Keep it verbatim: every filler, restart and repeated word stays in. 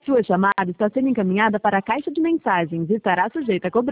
Sua chamada está sendo encaminhada para a caixa de mensagens e estará sujeita a cobrança.